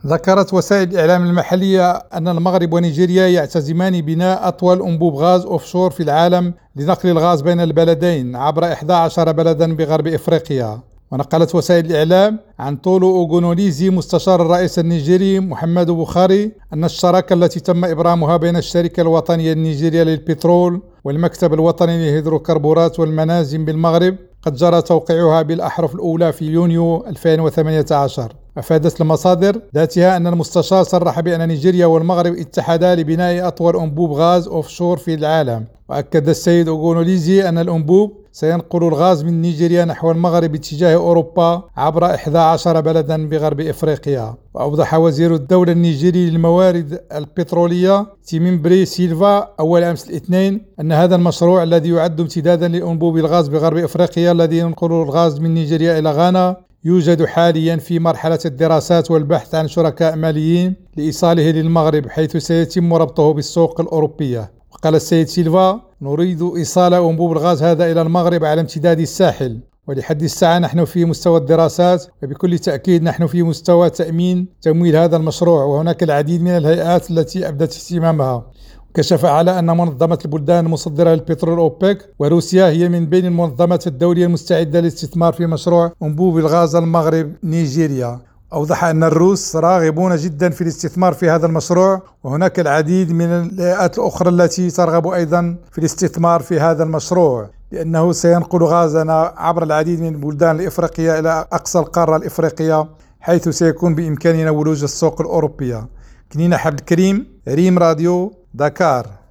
ذكرت وسائل الإعلام المحلية أن المغرب ونيجيريا يعتزمان بناء أطول أنبوب غاز أوفشور في العالم لنقل الغاز بين البلدين عبر 11 بلدا بغرب إفريقيا. ونقلت وسائل الإعلام عن طولو أوغونوليزي مستشار الرئيس النيجيري محمد بوخاري أن الشراكة التي تم إبرامها بين الشركة الوطنية النيجيرية للبترول والمكتب الوطني للهيدروكربورات والمنازم بالمغرب قد جرى توقيعها بالأحرف الأولى في يونيو 2018. أفادت المصادر ذاتها أن المستشار صرح بأن نيجيريا والمغرب اتحدا لبناء أطول أنبوب غاز أوفشور في العالم. وأكد السيد أوغونوليزي أن الأنبوب سينقل الغاز من نيجيريا نحو المغرب اتجاه أوروبا عبر 11 بلدا بغرب إفريقيا. وأوضح وزير الدولة النيجيري للموارد البترولية تيميمبري سيلفا أول أمس الاثنين أن هذا المشروع الذي يعد امتدادا لأنبوب الغاز بغرب إفريقيا الذي ينقل الغاز من نيجيريا إلى غانا يوجد حاليا في مرحلة الدراسات والبحث عن شركاء ماليين لإيصاله للمغرب، حيث سيتم ربطه بالسوق الأوروبية. وقال السيد سيلفا: نريد إيصال أنبوب الغاز هذا إلى المغرب على امتداد الساحل، ولحد الساعة نحن في مستوى الدراسات، وبكل تأكيد نحن في مستوى تأمين تمويل هذا المشروع، وهناك العديد من الهيئات التي أبدت اهتمامها. كشف على أن منظمة البلدان المصدرة للبترول أوبك وروسيا هي من بين المنظمات الدولية المستعدة للاستثمار في مشروع أنبوب الغاز المغرب نيجيريا. أوضح أن الروس راغبون جدا في الاستثمار في هذا المشروع، وهناك العديد من الهيئات الأخرى التي ترغب أيضا في الاستثمار في هذا المشروع، لأنه سينقل غازنا عبر العديد من البلدان الإفريقية إلى أقصى القارة الإفريقية، حيث سيكون بإمكاننا ولوج السوق الأوروبية. كنينة عبد الكريم، ريم راديو، دكار.